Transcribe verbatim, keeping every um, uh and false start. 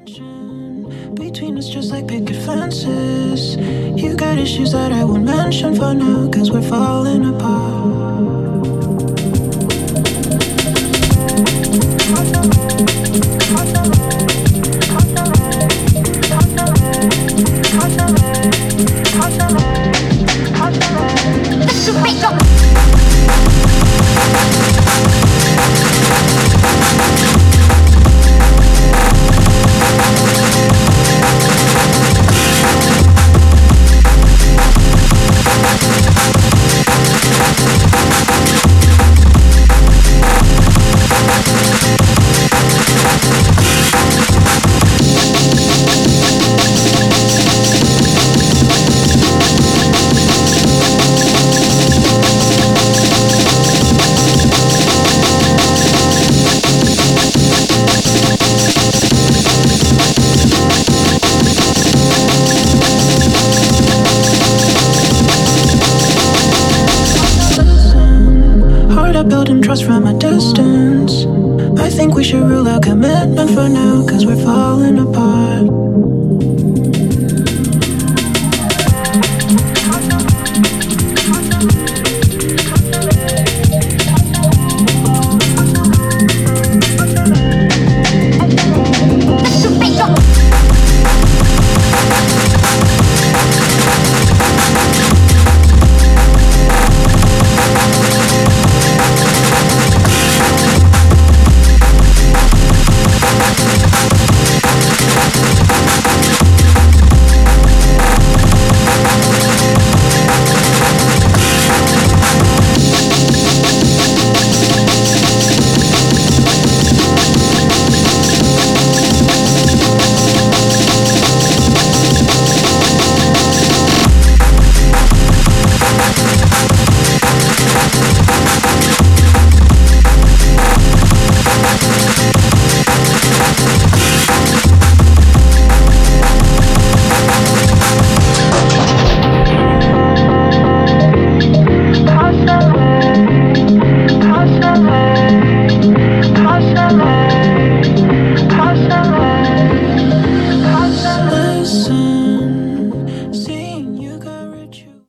Between us, just like picket fences. You got issues that I won't mention for now, cause we're falling apart. Building trust from a distance. I think we should rule out commitment for now, cause we're falling apart.